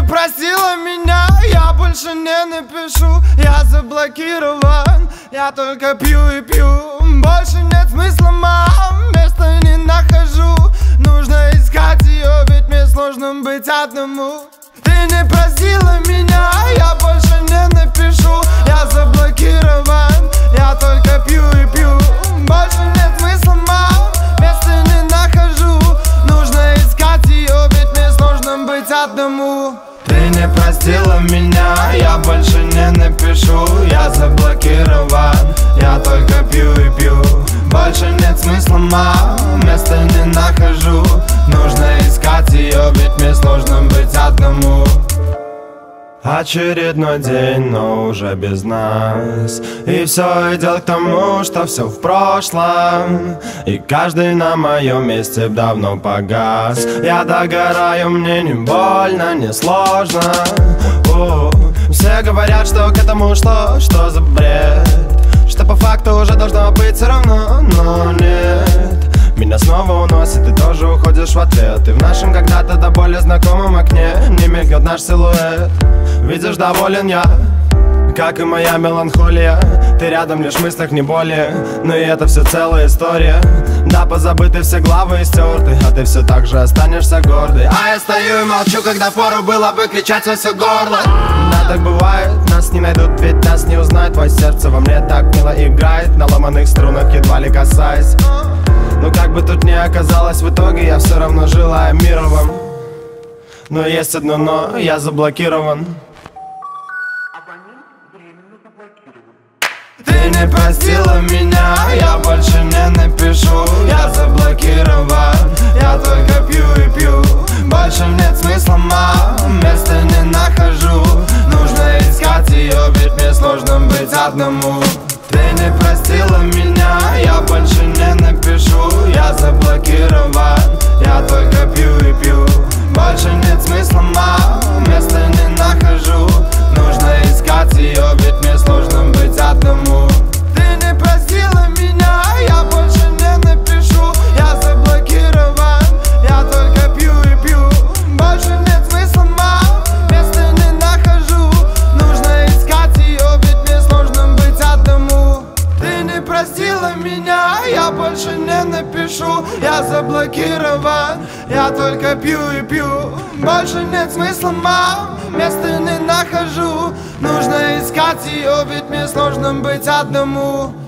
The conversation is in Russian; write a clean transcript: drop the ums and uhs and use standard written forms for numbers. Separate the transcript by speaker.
Speaker 1: не простила меня, я больше не напишу. Я заблокирован, я только пью и пью. Больше нет смысла, мам, места не нахожу. Нужно искать ее, ведь мне сложно быть одному. Ты не простила меня, я больше не напишу. Я заблокирован, я только пью и пью. Больше нет смысла, мам, места не нахожу. Нужно искать ее, ведь мне сложно быть одному. Ты не простила меня, я больше не напишу. Я заблокирован, я только пью и пью. Больше нет смысла, мам, места не нахожу. Нужно искать ее, ведь мне сложно быть одному. Очередной день, но уже без нас. И все идет к тому, что все в прошлом. И каждый на моем месте давно погас. Я догораю, мне не больно, не сложно. Все говорят, что к этому шло, что за бред, что по факту уже должно быть все равно, но нет. Меня снова уносит, ты тоже уходишь в ответ. И в нашем когда-то до боли знакомом окне не мелькнет наш силуэт. Видишь, доволен я, как и моя меланхолия. Ты рядом, лишь в мыслях, не более. Но и это все целая история. Да, позабыты все главы и стерты, а ты все так же останешься гордой. А я стою и молчу, когда фору было бы кричать во все горло. Да, так бывает, нас не найдут, ведь нас не узнают. Твое сердце во мне так мило играет, на ломаных струнах едва ли касаясь. Но как бы тут ни оказалось, в итоге я все равно желаю мира вам. Но есть одно но, я заблокирован. Ты не простила меня, я больше не напишу. Я заблокирован, я только пью и пью. Больше нет смысла, мам, места не нахожу. Нужно искать ее, ведь мне сложно быть одному. Ты не простила меня, я больше не напишу. Я заблокирован, я только пью и пью. Больше нет смысла, мам, места не нахожу. Нужно искать ее, ведь мне сложно быть одному. Ты не простила меня, я больше не напишу. Я заблокирован, я только пью и пью. Больше нет смысла, мам, места не нахожу. Нужно искать ее, ведь мне сложно быть одному. Ты не простила меня, я больше не напишу. Я заблокирован, я только пью и пью. Больше нет смысла, мам, места не нахожу. Нужно искать ее, ведь мне сложно быть одному.